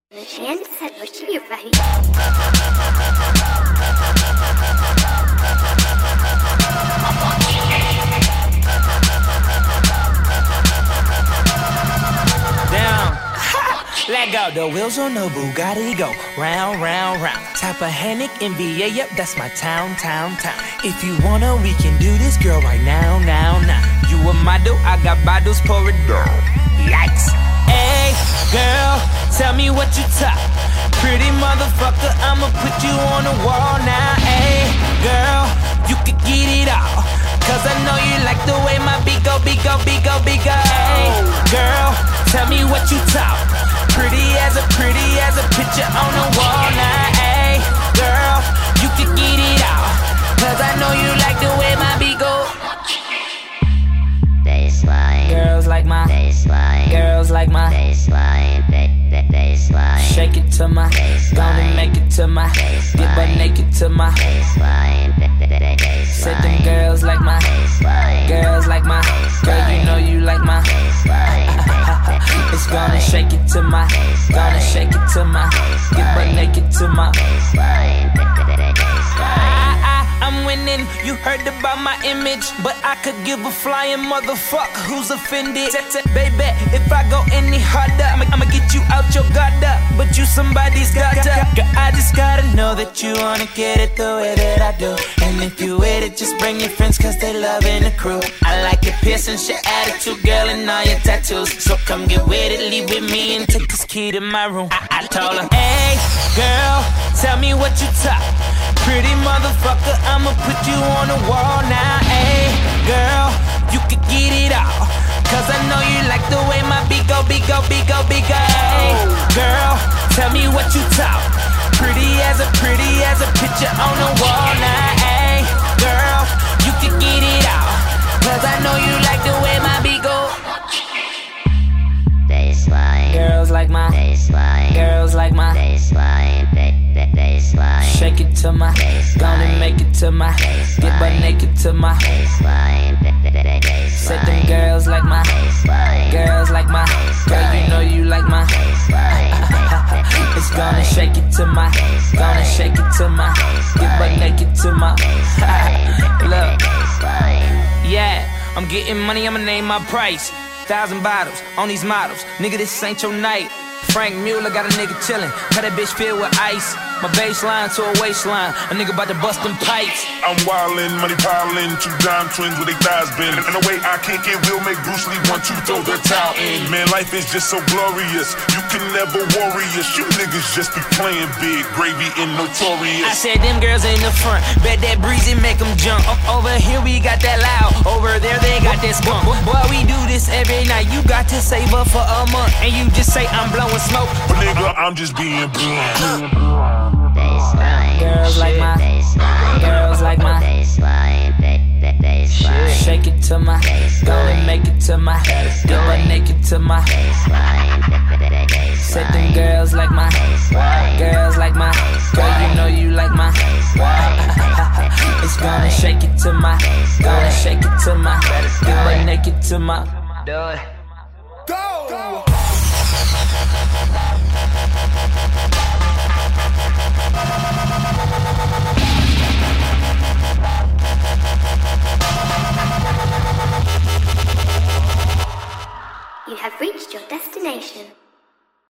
Chance said, "What are you ready?" Down. Let go. The wheels on the Bugatti go round, round, round. Tappahannock, NBA, yep, that's my town. If you wanna, we can do this, girl, right now. You a model, I got bottles, pour it down. Yikes. Hey, girl, tell me what you top. Pretty motherfucker, I'ma put you on the wall now. Hey, girl, you can get it all. Cause I know you like the way my beat go. Hey, girl, tell me what you talk. Pretty as a picture on the wall now. Hey, girl, you can get it all. Cause I know you like the way my beat go. Baseline. Girls like my baseline. Girls like my baseline. Baseline. Shake it to my gonna make it to my baseline. Get butt naked to my baseline. Said them girls like my girls like my girl, you know you like my it's gonna shake it to my gonna shake it to my Get butt naked to my I'm winning, you heard about my image, but I could give a flying motherfucker who's offended. Baby, if I go any harder, I'ma get you out your gutter, but you somebody's gotta. Girl, I just gotta know that you wanna get it the way that I do. And if you with it, just bring your friends, cause they loving the crew. I like your piercing, your attitude, girl, and all your tattoos. So come get with it, leave with me, and take this key to my room. I told her, hey, girl, tell me what you talk. Pretty motherfucker, I'ma put you on the wall now. Hey, girl, you can get it all. Cause I know you like the way my beat go. Hey, girl, tell me what you talk. Pretty as a picture on the wall now. Hey, girl, you can get it all. Cause I know you like the way my beat go. Baseline. Girls like my baseline. Girls like my baseline. Baseline. Shake it to my gonna make it to my Get butt naked to my baseline. Said them girls like my girls like my girl, you know you like my it's gonna shake it to my gonna shake it to my Get butt naked to my look, yeah, I'm getting money, I'ma name my price. 1,000 bottles on these models, nigga, this ain't your night. Frank Mueller got a nigga chillin', cut that bitch filled with ice. My baseline to a waistline, a nigga bout to bust them pipes. I'm wildin', money piling, two dime twins with their thighs bend. And the way I kick it will make Bruce Lee want you throw the towel in. Man, life is just so glorious, you can never worry us. You niggas just be playing big, gravy and notorious. I said them girls in the front, bet that breezy make them jump. Over here we got that loud, over there they got that skunk. Boy, we do this every night, you got to save up for a month. And you just say I'm blowing smoke, but nigga, I'm just being blunt. Baseline. Girls like my baseline. Girls like my baseline. Baseline. Shake it to my gonna make it to my Get butt naked to my Said them girls like my girls like my girl, you know you like my it's gonna shake it to my gonna shake it to my Get butt naked to my Go!